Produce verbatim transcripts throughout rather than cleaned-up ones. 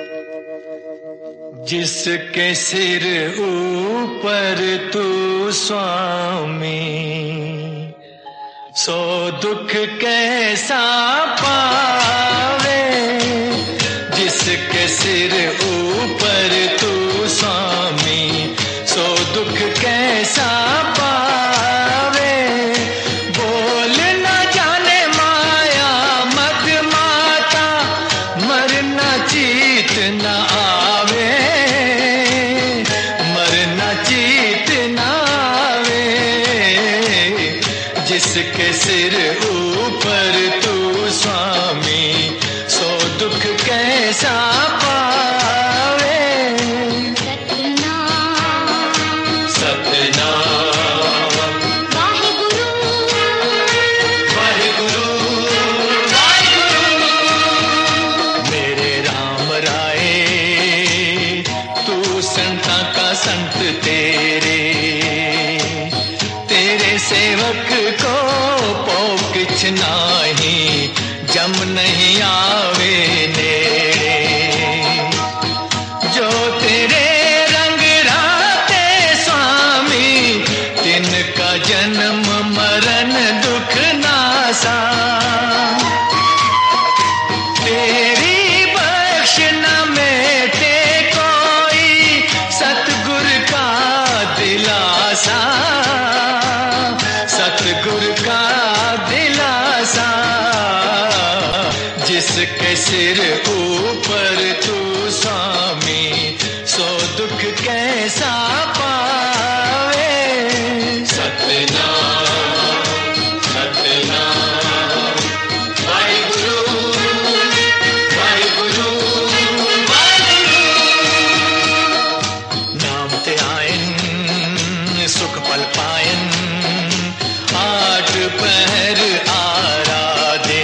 जिसके सिर ऊपर तू स्वामी, सो दुख कैसा पावे। जिसके सिर ऊपर तू स्वामी, सो दुख कैसा पावे। बोल न जाने माया मद माता, मरना चीत न आवे, मरना चीत न आवे। जिसके सिर ऊपर तू स्वामी, सो दुख कैसा पावे। संत तेरे, तेरे सेवक को पोकिछ नाही, जम नहीं आवे नेड़े। जो तेरे रंग राते स्वामी, तिनका जन्म मरण दुख नासा। तेरी बख्श न मेटे कोई, सतगुर का दिलासा, सतगुर का दिलासा। जिसके सिर ऊपर तू स्वामी, सो दुख कैसा पावे। सतनाम सतनाम वाहिगुरु वाहिगुरु वाहिगुरु। नाम ते आयन सुख पल पायन, आठ पहर आराधे।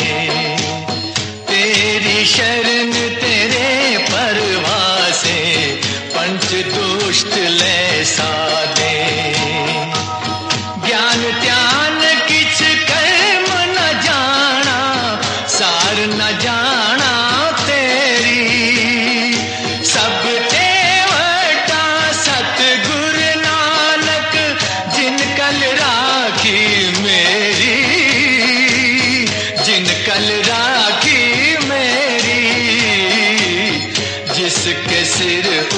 तेरी शरण तेरे परवासे, पंच दुष्ट ले साधे। ज्ञान ध्यान किछ कर्म न जाना, सार न जाना तेरी। सब तेवटा सतगुर नानक, जिन कल राखी मेरी, जिन कल राखी मेरी। जिसके सिर